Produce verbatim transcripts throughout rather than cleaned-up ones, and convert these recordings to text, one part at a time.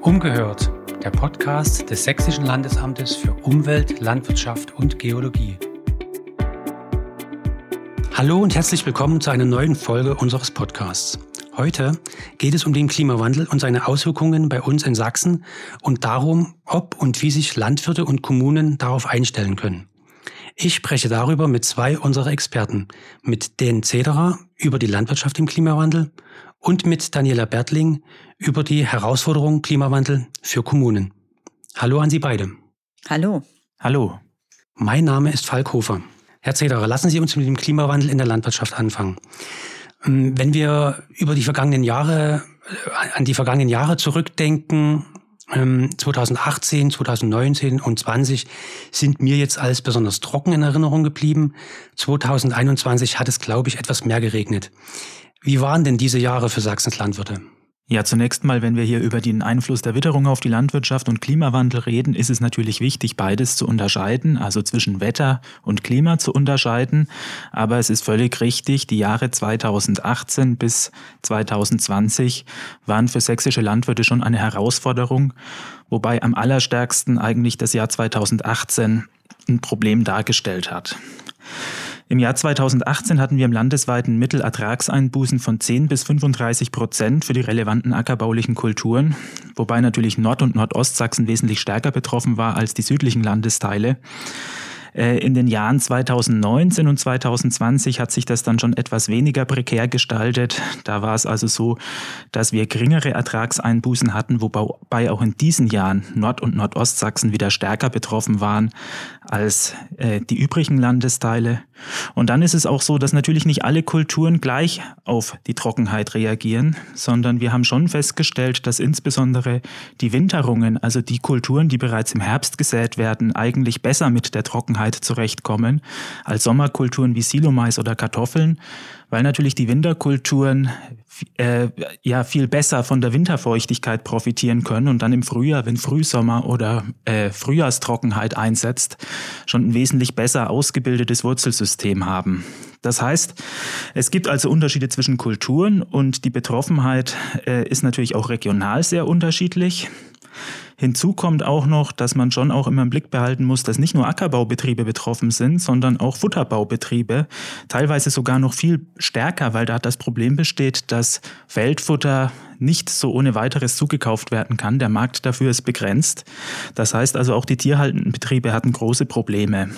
Umgehört, der Podcast des Sächsischen Landesamtes für Umwelt, Landwirtschaft und Geologie. Hallo und herzlich willkommen zu einer neuen Folge unseres Podcasts. Heute geht es um den Klimawandel und seine Auswirkungen bei uns in Sachsen und darum, ob und wie sich Landwirte und Kommunen darauf einstellen können. Ich spreche darüber mit zwei unserer Experten, mit Dan Zederer über die Landwirtschaft im Klimawandel und mit Daniela Bertling über die Herausforderungen Klimawandel für Kommunen. Hallo an Sie beide. Hallo. Hallo. Mein Name ist Falk Hofer. Herr Zederer, lassen Sie uns mit dem Klimawandel in der Landwirtschaft anfangen. Wenn wir über die vergangenen Jahre, an die vergangenen Jahre zurückdenken, zweitausendachtzehn, zweitausendneunzehn und zwanzig sind mir jetzt als besonders trocken in Erinnerung geblieben. zweitausendeinundzwanzig hat es, glaube ich, etwas mehr geregnet. Wie waren denn diese Jahre für Sachsens Landwirte? Ja, zunächst mal, wenn wir hier über den Einfluss der Witterung auf die Landwirtschaft und Klimawandel reden, ist es natürlich wichtig, beides zu unterscheiden, also zwischen Wetter und Klima zu unterscheiden. Aber es ist völlig richtig, die Jahre zweitausendachtzehn bis zweitausendzwanzig waren für sächsische Landwirte schon eine Herausforderung, wobei am allerstärksten eigentlich das Jahr zweitausendachtzehn ein Problem dargestellt hat. Im Jahr zweitausendachtzehn hatten wir im landesweiten Mittelertragseinbußen von zehn bis fünfunddreißig Prozent für die relevanten ackerbaulichen Kulturen, wobei natürlich Nord- und Nordostsachsen wesentlich stärker betroffen war als die südlichen Landesteile. In den Jahren zweitausendneunzehn und zweitausendzwanzig hat sich das dann schon etwas weniger prekär gestaltet. Da war es also so, dass wir geringere Ertragseinbußen hatten, wobei auch in diesen Jahren Nord- und Nordostsachsen wieder stärker betroffen waren als äh, die übrigen Landesteile. Und dann ist es auch so, dass natürlich nicht alle Kulturen gleich auf die Trockenheit reagieren, sondern wir haben schon festgestellt, dass insbesondere die Winterungen, also die Kulturen, die bereits im Herbst gesät werden, eigentlich besser mit der Trockenheit zurechtkommen als Sommerkulturen wie Silomais oder Kartoffeln, weil natürlich die Winterkulturen äh, ja viel besser von der Winterfeuchtigkeit profitieren können und dann im Frühjahr, wenn Frühsommer oder äh, Frühjahrstrockenheit einsetzt, schon ein wesentlich besser ausgebildetes Wurzelsystem haben. Das heißt, es gibt also Unterschiede zwischen Kulturen und die Betroffenheit äh, ist natürlich auch regional sehr unterschiedlich. Hinzu kommt auch noch, dass man schon auch immer im Blick behalten muss, dass nicht nur Ackerbaubetriebe betroffen sind, sondern auch Futterbaubetriebe, teilweise sogar noch viel stärker, weil da das Problem besteht, dass Feldfutter nicht so ohne weiteres zugekauft werden kann. Der Markt dafür ist begrenzt. Das heißt also, auch die tierhaltenden Betriebe hatten große Probleme.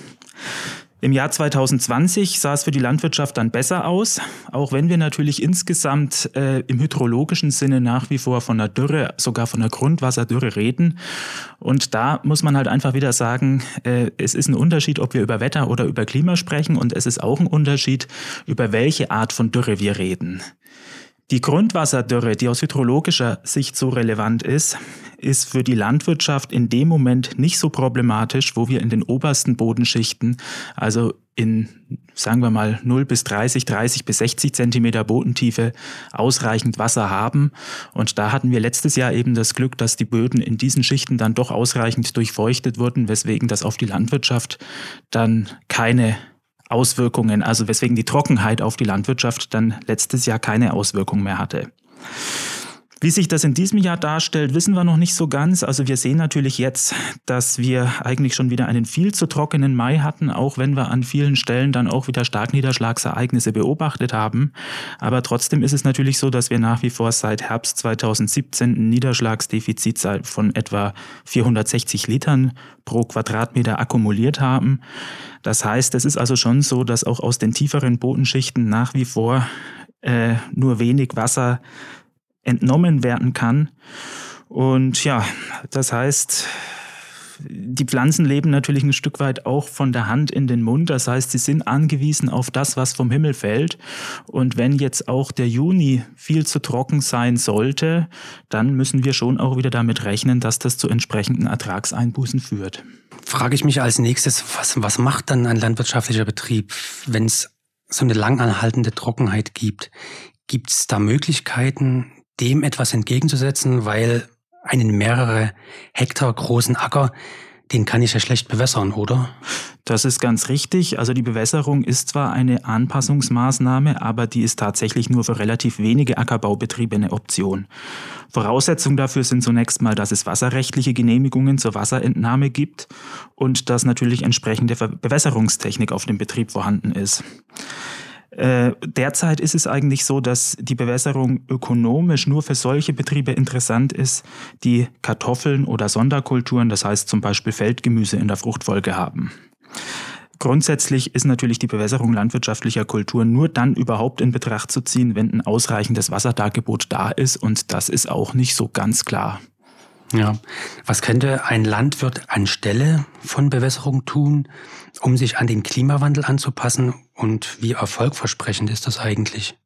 Im Jahr zweitausendzwanzig sah es für die Landwirtschaft dann besser aus, auch wenn wir natürlich insgesamt äh, im hydrologischen Sinne nach wie vor von einer Dürre, sogar von einer Grundwasserdürre reden. Und da muss man halt einfach wieder sagen, äh, es ist ein Unterschied, ob wir über Wetter oder über Klima sprechen, und es ist auch ein Unterschied, über welche Art von Dürre wir reden. Die Grundwasserdürre, die aus hydrologischer Sicht so relevant ist, ist für die Landwirtschaft in dem Moment nicht so problematisch, wo wir in den obersten Bodenschichten, also in, sagen wir mal, null bis dreißig, dreißig bis sechzig Zentimeter Bodentiefe ausreichend Wasser haben. Und da hatten wir letztes Jahr eben das Glück, dass die Böden in diesen Schichten dann doch ausreichend durchfeuchtet wurden, weswegen das auf die Landwirtschaft dann keine Auswirkungen, also weswegen die Trockenheit auf die Landwirtschaft dann letztes Jahr keine Auswirkung mehr hatte. Wie sich das in diesem Jahr darstellt, wissen wir noch nicht so ganz. Also wir sehen natürlich jetzt, dass wir eigentlich schon wieder einen viel zu trockenen Mai hatten, auch wenn wir an vielen Stellen dann auch wieder Starkniederschlagsereignisse beobachtet haben. Aber trotzdem ist es natürlich so, dass wir nach wie vor seit Herbst zweitausendsiebzehn ein Niederschlagsdefizit von etwa vierhundertsechzig Litern pro Quadratmeter akkumuliert haben. Das heißt, es ist also schon so, dass auch aus den tieferen Bodenschichten nach wie vor äh, nur wenig Wasser entnommen werden kann. Und ja, das heißt, die Pflanzen leben natürlich ein Stück weit auch von der Hand in den Mund. Das heißt, sie sind angewiesen auf das, was vom Himmel fällt. Und wenn jetzt auch der Juni viel zu trocken sein sollte, dann müssen wir schon auch wieder damit rechnen, dass das zu entsprechenden Ertragseinbußen führt. Frage ich mich als nächstes, was, was macht dann ein landwirtschaftlicher Betrieb, wenn es so eine langanhaltende Trockenheit gibt? Gibt es da Möglichkeiten, dem etwas entgegenzusetzen, weil einen mehrere Hektar großen Acker, den kann ich ja schlecht bewässern, oder? Das ist ganz richtig. Also die Bewässerung ist zwar eine Anpassungsmaßnahme, aber die ist tatsächlich nur für relativ wenige Ackerbaubetriebe eine Option. Voraussetzung dafür sind zunächst mal, dass es wasserrechtliche Genehmigungen zur Wasserentnahme gibt und dass natürlich entsprechende Bewässerungstechnik auf dem Betrieb vorhanden ist. Derzeit ist es eigentlich so, dass die Bewässerung ökonomisch nur für solche Betriebe interessant ist, die Kartoffeln oder Sonderkulturen, das heißt zum Beispiel Feldgemüse in der Fruchtfolge haben. Grundsätzlich ist natürlich die Bewässerung landwirtschaftlicher Kulturen nur dann überhaupt in Betracht zu ziehen, wenn ein ausreichendes Wasserdargebot da ist, und das ist auch nicht so ganz klar. Ja, was könnte ein Landwirt anstelle von Bewässerung tun, um sich an den Klimawandel anzupassen, und wie erfolgversprechend ist das eigentlich?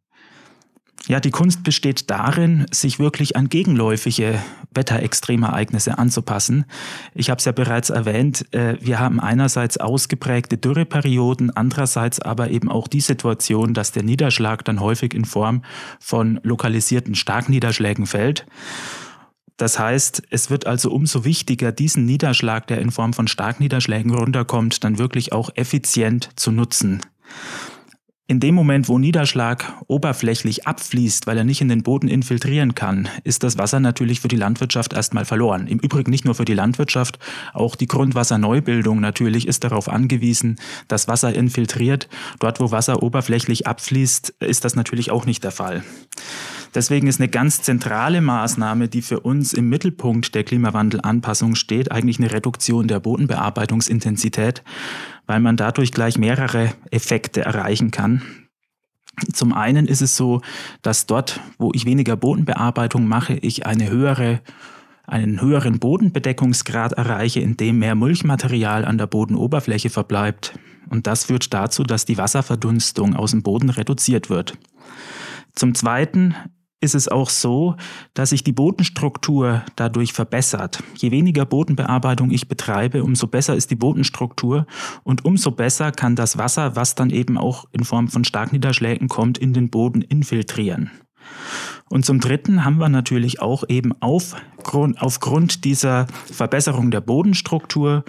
Ja, die Kunst besteht darin, sich wirklich an gegenläufige Wetterextremereignisse anzupassen. Ich habe es ja bereits erwähnt, wir haben einerseits ausgeprägte Dürreperioden, andererseits aber eben auch die Situation, dass der Niederschlag dann häufig in Form von lokalisierten Starkniederschlägen fällt. Das heißt, es wird also umso wichtiger, diesen Niederschlag, der in Form von Starkniederschlägen runterkommt, dann wirklich auch effizient zu nutzen. In dem Moment, wo Niederschlag oberflächlich abfließt, weil er nicht in den Boden infiltrieren kann, ist das Wasser natürlich für die Landwirtschaft erstmal verloren. Im Übrigen nicht nur für die Landwirtschaft, auch die Grundwasserneubildung natürlich ist darauf angewiesen, dass Wasser infiltriert. Dort, wo Wasser oberflächlich abfließt, ist das natürlich auch nicht der Fall. Deswegen ist eine ganz zentrale Maßnahme, die für uns im Mittelpunkt der Klimawandelanpassung steht, eigentlich eine Reduktion der Bodenbearbeitungsintensität, weil man dadurch gleich mehrere Effekte erreichen kann. Zum einen ist es so, dass dort, wo ich weniger Bodenbearbeitung mache, ich eine höhere, einen höheren Bodenbedeckungsgrad erreiche, indem mehr Mulchmaterial an der Bodenoberfläche verbleibt. Und das führt dazu, dass die Wasserverdunstung aus dem Boden reduziert wird. Zum Zweiten ist es auch so, dass sich die Bodenstruktur dadurch verbessert. Je weniger Bodenbearbeitung ich betreibe, umso besser ist die Bodenstruktur und umso besser kann das Wasser, was dann eben auch in Form von Starkniederschlägen kommt, in den Boden infiltrieren. Und zum Dritten haben wir natürlich auch eben aufgrund, aufgrund dieser Verbesserung der Bodenstruktur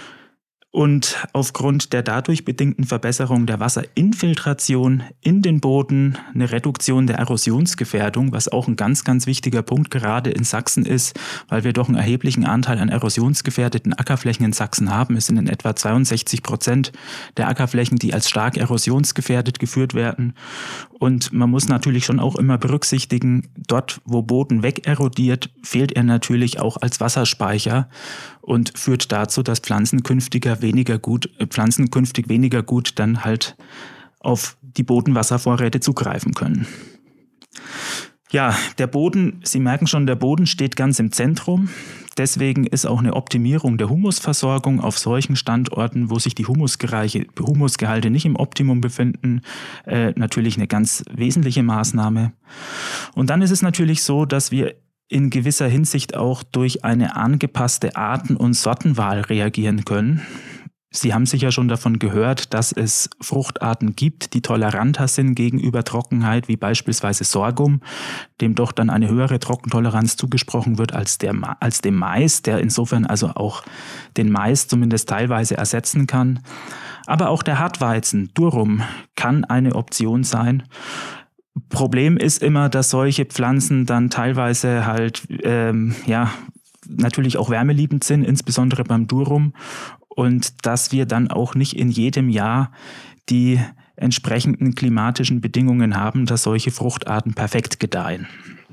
und aufgrund der dadurch bedingten Verbesserung der Wasserinfiltration in den Boden eine Reduktion der Erosionsgefährdung, was auch ein ganz, ganz wichtiger Punkt gerade in Sachsen ist, weil wir doch einen erheblichen Anteil an erosionsgefährdeten Ackerflächen in Sachsen haben. Es sind in etwa zweiundsechzig Prozent der Ackerflächen, die als stark erosionsgefährdet geführt werden. Und man muss natürlich schon auch immer berücksichtigen, dort, wo Boden wegerodiert, fehlt er natürlich auch als Wasserspeicher und führt dazu, dass Pflanzen künftiger weniger gut, Pflanzen künftig weniger gut dann halt auf die Bodenwasservorräte zugreifen können. Ja, der Boden, Sie merken schon, der Boden steht ganz im Zentrum. Deswegen ist auch eine Optimierung der Humusversorgung auf solchen Standorten, wo sich die Humusgehalte nicht im Optimum befinden, äh, natürlich eine ganz wesentliche Maßnahme. Und dann ist es natürlich so, dass wir in gewisser Hinsicht auch durch eine angepasste Arten- und Sortenwahl reagieren können. Sie haben sicher schon davon gehört, dass es Fruchtarten gibt, die toleranter sind gegenüber Trockenheit, wie beispielsweise Sorghum, dem doch dann eine höhere Trockentoleranz zugesprochen wird als, der, als dem Mais, der insofern also auch den Mais zumindest teilweise ersetzen kann. Aber auch der Hartweizen, Durum, kann eine Option sein. Problem ist immer, dass solche Pflanzen dann teilweise halt, ähm, ja, natürlich auch wärmeliebend sind, insbesondere beim Durum. Und dass wir dann auch nicht in jedem Jahr die entsprechenden klimatischen Bedingungen haben, dass solche Fruchtarten perfekt gedeihen.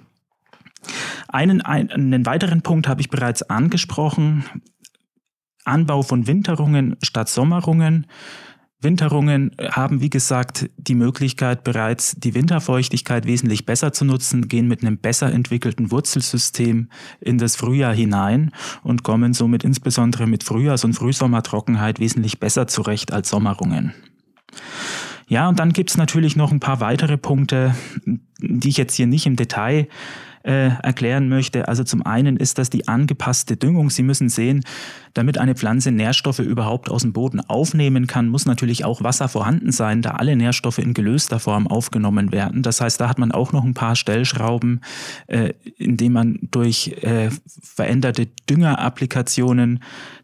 Einen, einen weiteren Punkt habe ich bereits angesprochen. Anbau von Winterungen statt Sommerungen. Winterungen haben, wie gesagt, die Möglichkeit, bereits die Winterfeuchtigkeit wesentlich besser zu nutzen, gehen mit einem besser entwickelten Wurzelsystem in das Frühjahr hinein und kommen somit insbesondere mit Frühjahrs- und Frühsommertrockenheit wesentlich besser zurecht als Sommerungen. Ja, und dann gibt es natürlich noch ein paar weitere Punkte, die ich jetzt hier nicht im Detail äh, erklären möchte. Also zum einen ist das die angepasste Düngung. Sie müssen sehen, damit eine Pflanze Nährstoffe überhaupt aus dem Boden aufnehmen kann, muss natürlich auch Wasser vorhanden sein, da alle Nährstoffe in gelöster Form aufgenommen werden. Das heißt, da hat man auch noch ein paar Stellschrauben, äh, indem man durch äh, veränderte Düngerapplikationen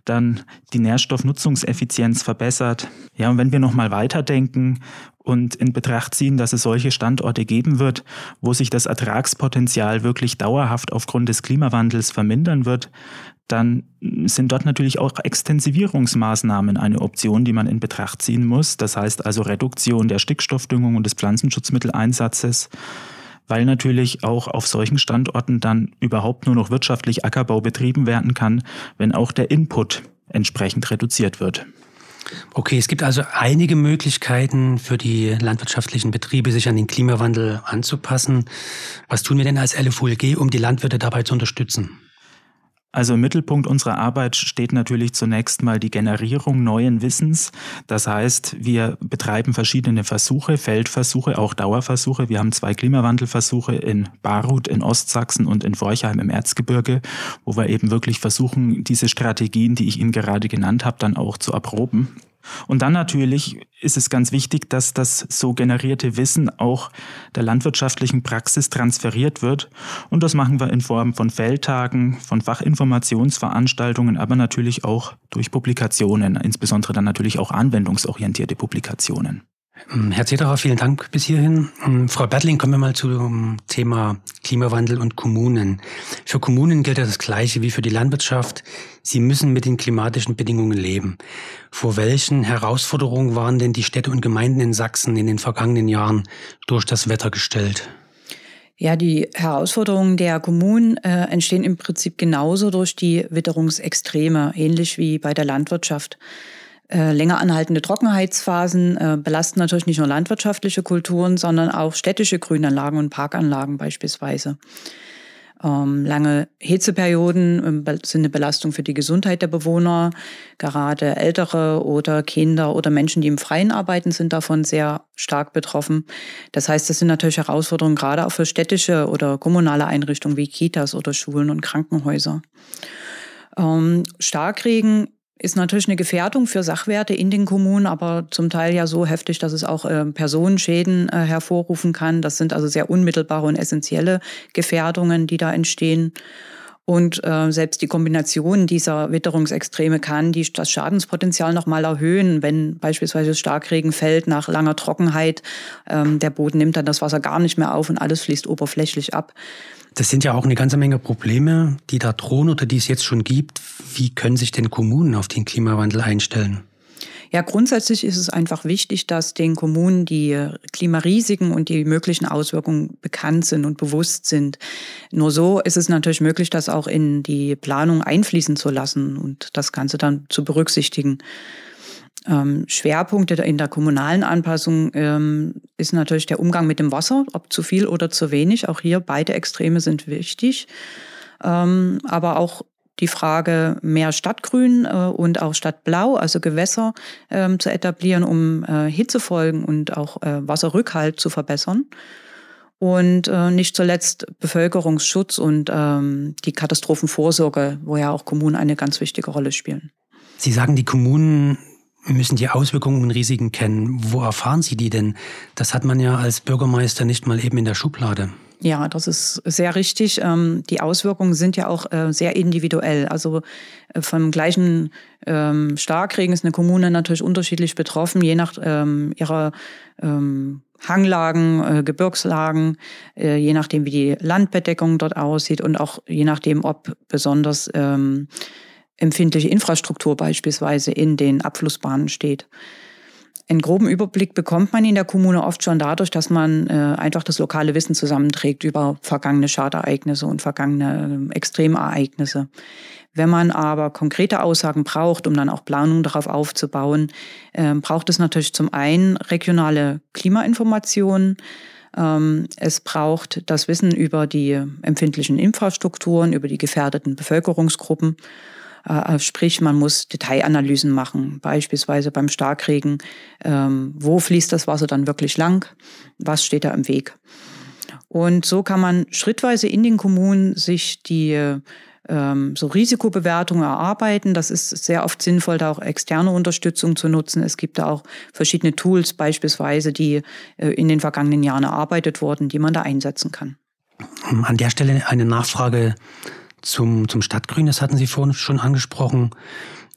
dann die Nährstoffnutzungseffizienz verbessert. Ja, und wenn wir nochmal weiterdenken und in Betracht ziehen, dass es solche Standorte geben wird, wo sich das Ertragspotenzial wirklich dauerhaft aufgrund des Klimawandels vermindern wird, dann sind dort natürlich auch Extensivierungsmaßnahmen eine Option, die man in Betracht ziehen muss. Das heißt also Reduktion der Stickstoffdüngung und des Pflanzenschutzmitteleinsatzes, weil natürlich auch auf solchen Standorten dann überhaupt nur noch wirtschaftlich Ackerbau betrieben werden kann, wenn auch der Input entsprechend reduziert wird. Okay, es gibt also einige Möglichkeiten für die landwirtschaftlichen Betriebe, sich an den Klimawandel anzupassen. Was tun wir denn als L F U L G, um die Landwirte dabei zu unterstützen? Also im Mittelpunkt unserer Arbeit steht natürlich zunächst mal die Generierung neuen Wissens. Das heißt, wir betreiben verschiedene Versuche, Feldversuche, auch Dauerversuche. Wir haben zwei Klimawandelversuche in Barut in Ostsachsen und in Forchheim im Erzgebirge, wo wir eben wirklich versuchen, diese Strategien, die ich Ihnen gerade genannt habe, dann auch zu erproben. Und dann natürlich ist es ganz wichtig, dass das so generierte Wissen auch der landwirtschaftlichen Praxis transferiert wird. Und das machen wir in Form von Feldtagen, von Fachinformationsveranstaltungen, aber natürlich auch durch Publikationen, insbesondere dann natürlich auch anwendungsorientierte Publikationen. Herr Zederer, vielen Dank bis hierhin. Frau Bertling, kommen wir mal zum Thema Klimawandel und Kommunen. Für Kommunen gilt ja das Gleiche wie für die Landwirtschaft. Sie müssen mit den klimatischen Bedingungen leben. Vor welchen Herausforderungen waren denn die Städte und Gemeinden in Sachsen in den vergangenen Jahren durch das Wetter gestellt? Ja, die Herausforderungen der Kommunen äh, entstehen im Prinzip genauso durch die Witterungsextreme, ähnlich wie bei der Landwirtschaft. Äh, länger anhaltende Trockenheitsphasen äh, belasten natürlich nicht nur landwirtschaftliche Kulturen, sondern auch städtische Grünanlagen und Parkanlagen beispielsweise. Ähm, lange Hitzeperioden äh, sind eine Belastung für die Gesundheit der Bewohner. Gerade Ältere oder Kinder oder Menschen, die im Freien arbeiten, sind davon sehr stark betroffen. Das heißt, das sind natürlich Herausforderungen gerade auch für städtische oder kommunale Einrichtungen wie Kitas oder Schulen und Krankenhäuser. Ähm, Starkregen ist natürlich eine Gefährdung für Sachwerte in den Kommunen, aber zum Teil ja so heftig, dass es auch äh, Personenschäden äh, hervorrufen kann. Das sind also sehr unmittelbare und essentielle Gefährdungen, die da entstehen. Und äh, selbst die Kombination dieser Witterungsextreme kann die, das Schadenspotenzial noch mal erhöhen, wenn beispielsweise Starkregen fällt nach langer Trockenheit. Ähm, der Boden nimmt dann das Wasser gar nicht mehr auf und alles fließt oberflächlich ab. Das sind ja auch eine ganze Menge Probleme, die da drohen oder die es jetzt schon gibt. Wie können sich denn Kommunen auf den Klimawandel einstellen? Ja, grundsätzlich ist es einfach wichtig, dass den Kommunen die Klimarisiken und die möglichen Auswirkungen bekannt sind und bewusst sind. Nur so ist es natürlich möglich, das auch in die Planung einfließen zu lassen und das Ganze dann zu berücksichtigen. Ähm, Schwerpunkte in der kommunalen Anpassung ähm, ist natürlich der Umgang mit dem Wasser, ob zu viel oder zu wenig. Auch hier beide Extreme sind wichtig. Ähm, aber auch die Frage, mehr Stadtgrün äh, und auch Stadtblau, also Gewässer ähm, zu etablieren, um äh, Hitzefolgen und auch äh, Wasserrückhalt zu verbessern. Und äh, nicht zuletzt Bevölkerungsschutz und ähm, die Katastrophenvorsorge, wo ja auch Kommunen eine ganz wichtige Rolle spielen. Sie sagen, die Kommunen müssen die Auswirkungen und Risiken kennen. Wo erfahren Sie die denn? Das hat man ja als Bürgermeister nicht mal eben in der Schublade. Ja, das ist sehr richtig. Die Auswirkungen sind ja auch sehr individuell. Also vom gleichen Starkregen ist eine Kommune natürlich unterschiedlich betroffen, je nach ihrer Hanglagen, Gebirgslagen, je nachdem, wie die Landbedeckung dort aussieht und auch je nachdem, ob besonders empfindliche Infrastruktur beispielsweise in den Abflussbahnen steht. Einen groben Überblick bekommt man in der Kommune oft schon dadurch, dass man äh, einfach das lokale Wissen zusammenträgt über vergangene Schadereignisse und vergangene äh, Extremereignisse. Wenn man aber konkrete Aussagen braucht, um dann auch Planungen darauf aufzubauen, äh, braucht es natürlich zum einen regionale Klimainformationen. Ähm, es braucht das Wissen über die empfindlichen Infrastrukturen, über die gefährdeten Bevölkerungsgruppen. Sprich, man muss Detailanalysen machen, beispielsweise beim Starkregen. Ähm, wo fließt das Wasser dann wirklich lang? Was steht da im Weg? Und so kann man schrittweise in den Kommunen sich die ähm, so Risikobewertungen erarbeiten. Das ist sehr oft sinnvoll, da auch externe Unterstützung zu nutzen. Es gibt da auch verschiedene Tools beispielsweise, die äh, in den vergangenen Jahren erarbeitet wurden, die man da einsetzen kann. An der Stelle eine Nachfrage Zum, zum Stadtgrün, das hatten Sie vorhin schon angesprochen.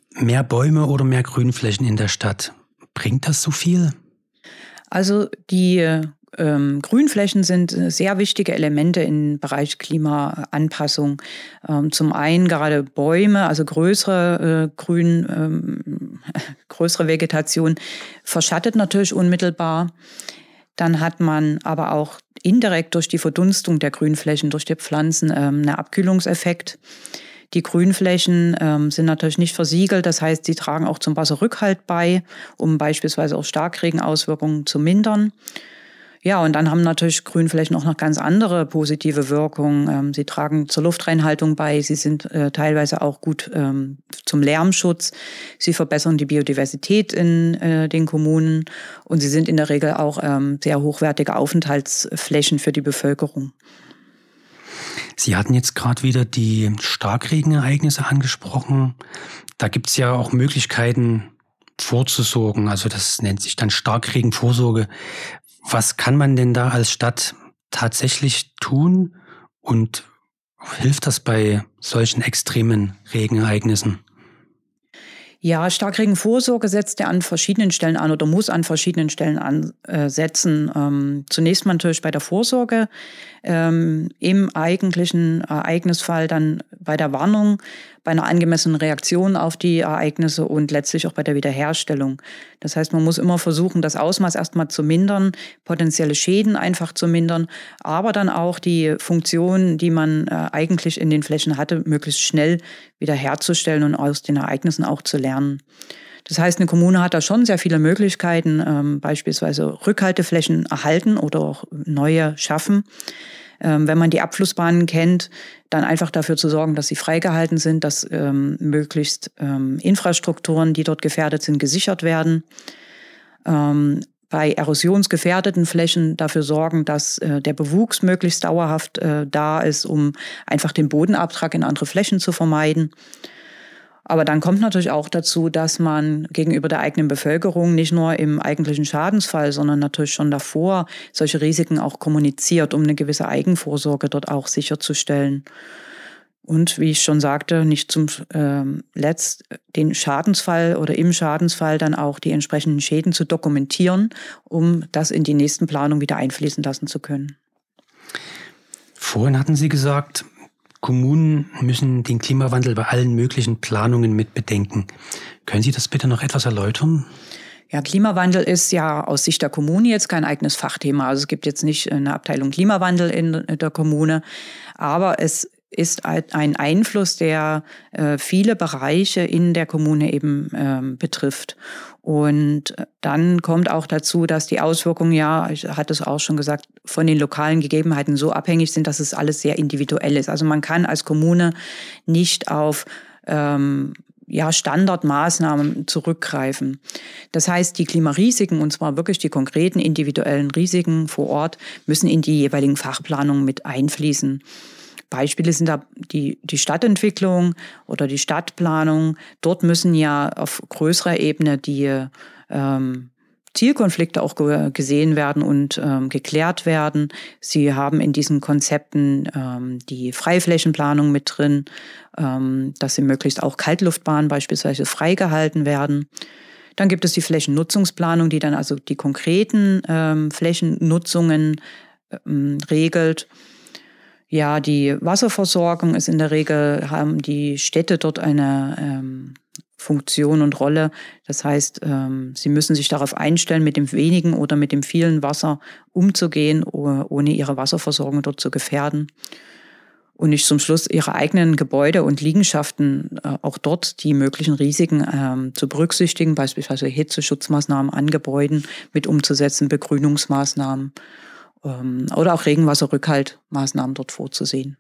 mehr Bäume oder mehr Grünflächen in der Stadt. Bringt das so viel? Also die ähm, Grünflächen sind sehr wichtige Elemente im Bereich Klimaanpassung. Ähm, zum einen gerade Bäume, also größere äh, Grün, ähm, größere Vegetation verschattet natürlich unmittelbar. Dann hat man aber auch indirekt durch die Verdunstung der Grünflächen durch die Pflanzen ähm, einen Abkühlungseffekt. Die Grünflächen ähm, sind natürlich nicht versiegelt, das heißt, sie tragen auch zum Wasserrückhalt bei, um beispielsweise auch Starkregenauswirkungen zu mindern. Ja, und dann haben natürlich Grünflächen auch noch ganz andere positive Wirkungen. Ähm, sie tragen zur Luftreinhaltung bei, sie sind äh, teilweise auch gut ähm, zum Lärmschutz, sie verbessern die Biodiversität in äh, den Kommunen und sie sind in der Regel auch ähm, sehr hochwertige Aufenthaltsflächen für die Bevölkerung. Sie hatten jetzt gerade wieder die Starkregenereignisse angesprochen. Da gibt es ja auch Möglichkeiten vorzusorgen. Also das nennt sich dann Starkregenvorsorge. Was kann man denn da als Stadt tatsächlich tun und hilft das bei solchen extremen Regenereignissen? Ja, Starkregenvorsorge setzt ja an verschiedenen Stellen an oder muss an verschiedenen Stellen ansetzen. Ähm, zunächst mal natürlich bei der Vorsorge, ähm, im eigentlichen Ereignisfall dann bei der Warnung, bei einer angemessenen Reaktion auf die Ereignisse und letztlich auch bei der Wiederherstellung. Das heißt, man muss immer versuchen, das Ausmaß erstmal zu mindern, potenzielle Schäden einfach zu mindern, aber dann auch die Funktion, die man äh, eigentlich in den Flächen hatte, möglichst schnell wiederherzustellen und aus den Ereignissen auch zu lernen. Das heißt, eine Kommune hat da schon sehr viele Möglichkeiten, ähm, beispielsweise Rückhalteflächen erhalten oder auch neue schaffen. Ähm, wenn man die Abflussbahnen kennt, dann einfach dafür zu sorgen, dass sie freigehalten sind, dass ähm, möglichst ähm, Infrastrukturen, die dort gefährdet sind, gesichert werden. Ähm, bei erosionsgefährdeten Flächen dafür sorgen, dass äh, der Bewuchs möglichst dauerhaft äh, da ist, um einfach den Bodenabtrag in andere Flächen zu vermeiden. Aber dann kommt natürlich auch dazu, dass man gegenüber der eigenen Bevölkerung nicht nur im eigentlichen Schadensfall, sondern natürlich schon davor solche Risiken auch kommuniziert, um eine gewisse Eigenvorsorge dort auch sicherzustellen. Und wie ich schon sagte, nicht zum ähm, Letzt den Schadensfall oder im Schadensfall dann auch die entsprechenden Schäden zu dokumentieren, um das in die nächsten Planungen wieder einfließen lassen zu können. Vorhin hatten Sie gesagt, Kommunen müssen den Klimawandel bei allen möglichen Planungen mit bedenken. Können Sie das bitte noch etwas erläutern? Ja, Klimawandel ist ja aus Sicht der Kommune jetzt kein eigenes Fachthema. Also es gibt jetzt nicht eine Abteilung Klimawandel in der Kommune, aber es ist ein Einfluss, der äh, viele Bereiche in der Kommune eben ähm, betrifft. Und dann kommt auch dazu, dass die Auswirkungen, ja, ich hatte es auch schon gesagt, von den lokalen Gegebenheiten so abhängig sind, dass es alles sehr individuell ist. Also man kann als Kommune nicht auf ähm, ja, Standardmaßnahmen zurückgreifen. Das heißt, die Klimarisiken, und zwar wirklich die konkreten individuellen Risiken vor Ort, müssen in die jeweiligen Fachplanungen mit einfließen. Beispiele sind da die, die Stadtentwicklung oder die Stadtplanung. Dort müssen ja auf größerer Ebene die ähm, Zielkonflikte auch ge- gesehen werden und ähm, geklärt werden. Sie haben in diesen Konzepten ähm, die Freiflächenplanung mit drin, ähm, dass sie möglichst auch Kaltluftbahnen beispielsweise freigehalten werden. Dann gibt es die Flächennutzungsplanung, die dann also die konkreten ähm, Flächennutzungen ähm, regelt. Ja, die Wasserversorgung ist in der Regel, haben die Städte dort eine ähm, Funktion und Rolle. Das heißt, ähm, sie müssen sich darauf einstellen, mit dem wenigen oder mit dem vielen Wasser umzugehen, ohne ihre Wasserversorgung dort zu gefährden. Und nicht zum Schluss ihre eigenen Gebäude und Liegenschaften, äh, auch dort die möglichen Risiken ähm, zu berücksichtigen, beispielsweise Hitzeschutzmaßnahmen an Gebäuden mit umzusetzen, Begrünungsmaßnahmen. Oder auch Regenwasserrückhaltmaßnahmen dort vorzusehen.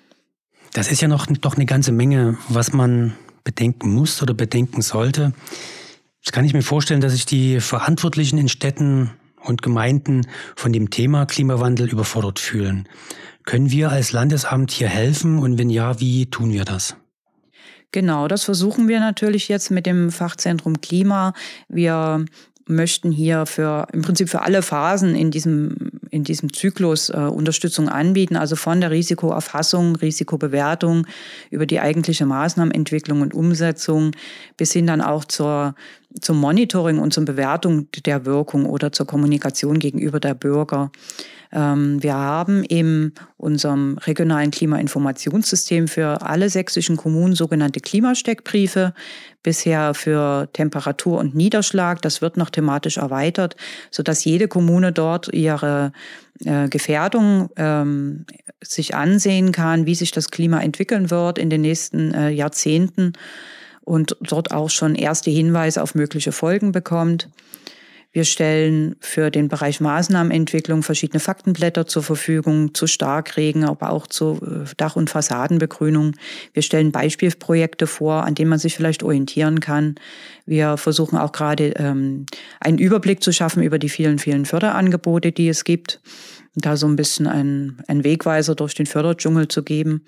Das ist ja noch doch eine ganze Menge, was man bedenken muss oder bedenken sollte. Jetzt kann ich mir vorstellen, dass sich die Verantwortlichen in Städten und Gemeinden von dem Thema Klimawandel überfordert fühlen. Können wir als Landesamt hier helfen und wenn ja, wie tun wir das? Genau, das versuchen wir natürlich jetzt mit dem Fachzentrum Klima. Wir möchten hier für im Prinzip für alle Phasen in diesem in diesem Zyklus äh, Unterstützung anbieten, also von der Risikoerfassung, Risikobewertung über die eigentliche Maßnahmenentwicklung und Umsetzung bis hin dann auch zur, zum Monitoring und zur Bewertung der Wirkung oder zur Kommunikation gegenüber der Bürger. Ähm, wir haben in unserem regionalen Klimainformationssystem für alle sächsischen Kommunen sogenannte Klimasteckbriefe, bisher für Temperatur und Niederschlag. Das wird noch thematisch erweitert, sodass jede Kommune dort ihre äh, Gefährdung ähm, sich ansehen kann, wie sich das Klima entwickeln wird in den nächsten äh, Jahrzehnten und dort auch schon erste Hinweise auf mögliche Folgen bekommt. Wir stellen für den Bereich Maßnahmenentwicklung verschiedene Faktenblätter zur Verfügung, zu Starkregen, aber auch zu Dach- und Fassadenbegrünung. Wir stellen Beispielprojekte vor, an denen man sich vielleicht orientieren kann. Wir versuchen auch gerade ähm, einen Überblick zu schaffen über die vielen, vielen Förderangebote, die es gibt, da so ein bisschen einen, einen Wegweiser durch den Förderdschungel zu geben.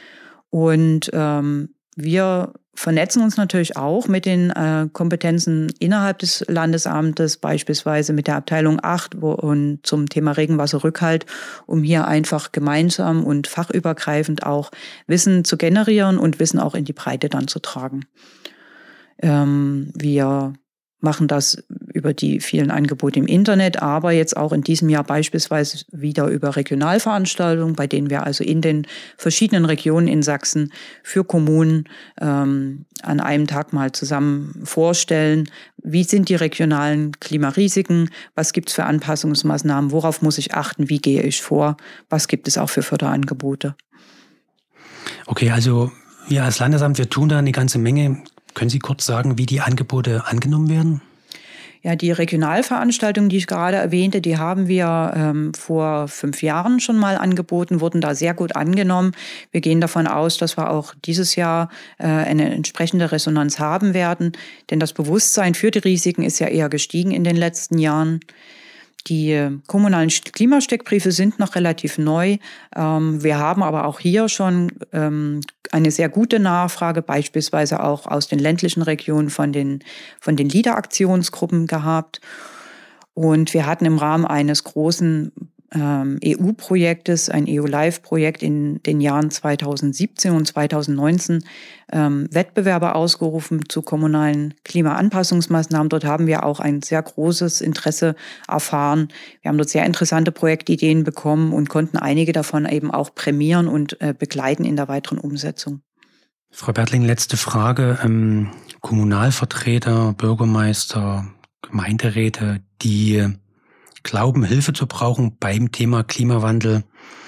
Und ähm, wir vernetzen uns natürlich auch mit den äh, Kompetenzen innerhalb des Landesamtes, beispielsweise mit der Abteilung acht wo, und zum Thema Regenwasserrückhalt, um hier einfach gemeinsam und fachübergreifend auch Wissen zu generieren und Wissen auch in die Breite dann zu tragen. Ähm, wir machen das über die vielen Angebote im Internet, aber jetzt auch in diesem Jahr beispielsweise wieder über Regionalveranstaltungen, bei denen wir also in den verschiedenen Regionen in Sachsen für Kommunen ähm, an einem Tag mal zusammen vorstellen, wie sind die regionalen Klimarisiken, was gibt es für Anpassungsmaßnahmen, worauf muss ich achten, wie gehe ich vor, was gibt es auch für Förderangebote. Okay, also wir als Landesamt, wir tun da eine ganze Menge. Können Sie kurz sagen, wie die Angebote angenommen werden? Ja, die Regionalveranstaltungen, die ich gerade erwähnte, die haben wir ähm, vor fünf Jahren schon mal angeboten, wurden da sehr gut angenommen. Wir gehen davon aus, dass wir auch dieses Jahr äh, eine entsprechende Resonanz haben werden, denn das Bewusstsein für die Risiken ist ja eher gestiegen in den letzten Jahren. Die kommunalen Klimasteckbriefe sind noch relativ neu. Wir haben aber auch hier schon eine sehr gute Nachfrage, beispielsweise auch aus den ländlichen Regionen von den, von den LEADER-Aktionsgruppen gehabt. Und wir hatten im Rahmen eines großen ähm, E U-Projektes, ein E U-Live-Projekt in den Jahren zweitausendsiebzehn und zweitausendneunzehn ähm, Wettbewerbe ausgerufen zu kommunalen Klimaanpassungsmaßnahmen. Dort haben wir auch ein sehr großes Interesse erfahren. Wir haben dort sehr interessante Projektideen bekommen und konnten einige davon eben auch prämieren und äh, begleiten in der weiteren Umsetzung. Frau Bertling, letzte Frage. Ähm, Kommunalvertreter, Bürgermeister, Gemeinderäte, die glauben, Hilfe zu brauchen beim Thema Klimawandel.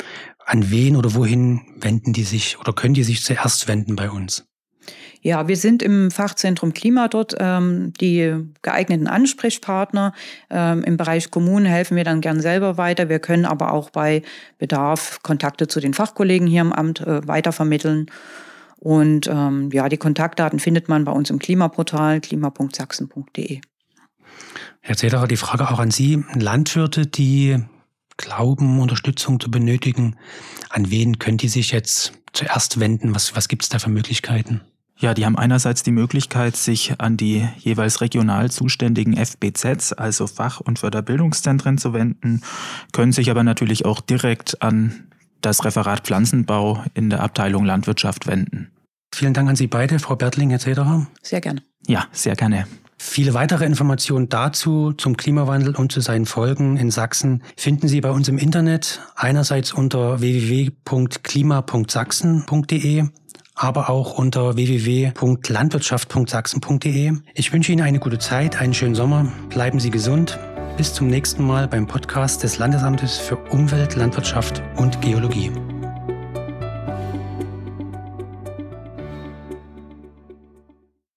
An wen oder wohin wenden die sich oder können die sich zuerst wenden bei uns? Ja, wir sind im Fachzentrum Klima dort ähm, die geeigneten Ansprechpartner. Ähm, Im Bereich Kommunen helfen wir dann gern selber weiter. Wir können aber auch bei Bedarf Kontakte zu den Fachkollegen hier im Amt äh, weitervermitteln. Und ähm, ja, die Kontaktdaten findet man bei uns im Klimaportal klima punkt sachsen punkt de. Herr Zederer, die Frage auch an Sie. Landwirte, die glauben, Unterstützung zu benötigen, an wen können die sich jetzt zuerst wenden? Was, was gibt es da für Möglichkeiten? Ja, die haben einerseits die Möglichkeit, sich an die jeweils regional zuständigen F B Zs, also Fach- und Förderbildungszentren, zu wenden, können sich aber natürlich auch direkt an das Referat Pflanzenbau in der Abteilung Landwirtschaft wenden. Vielen Dank an Sie beide, Frau Bertling, Herr Zederer. Sehr gerne. Ja, sehr gerne. Viele weitere Informationen dazu, zum Klimawandel und zu seinen Folgen in Sachsen, finden Sie bei uns im Internet, einerseits unter w w w punkt klima punkt sachsen punkt de, aber auch unter w w w punkt landwirtschaft punkt sachsen punkt de. Ich wünsche Ihnen eine gute Zeit, einen schönen Sommer, bleiben Sie gesund. Bis zum nächsten Mal beim Podcast des Landesamtes für Umwelt, Landwirtschaft und Geologie.